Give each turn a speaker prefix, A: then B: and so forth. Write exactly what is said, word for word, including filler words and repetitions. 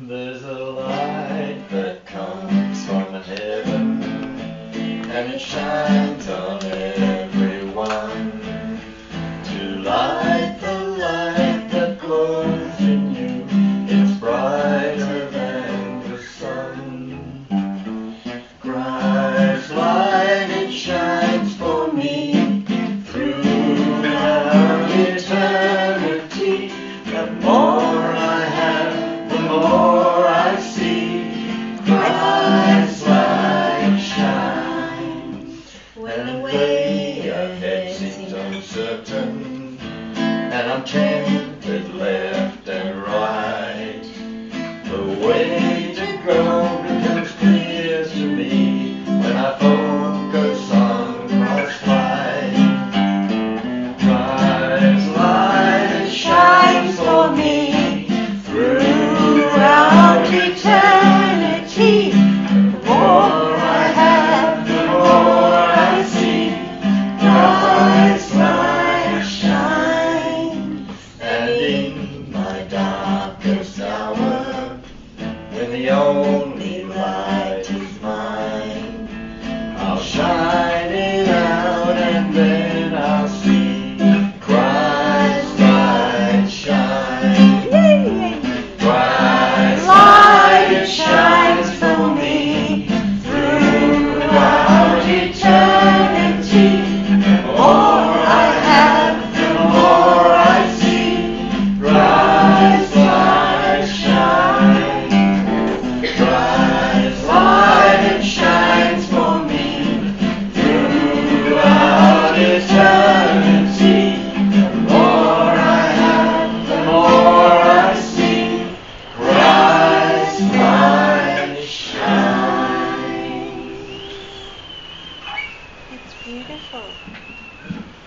A: There's a light that comes from heaven, and it shines on everyone. To light the light that glows in you, it's brighter than the sun. Christ's light, it shines for me throughout eternity. The more I have, the more I see. Christ's light shines when the way ahead seems uncertain, and I'm tempted left and right. The way to go becomes clear to me when I focus on Christ's light. Christ's light shines for me throughout eternity. The more I have, the more I see. Christ's light shines, and in my darkest hour, when the only light is mine, I'll shine it out and then I'll see Christ's light shine. Christ's light shines for me throughout eternity. The more I have, the more I see Christ's light shine. Christ's light shines for me throughout eternity. The more I have, the more I see Christ's light shine.
B: It's beautiful.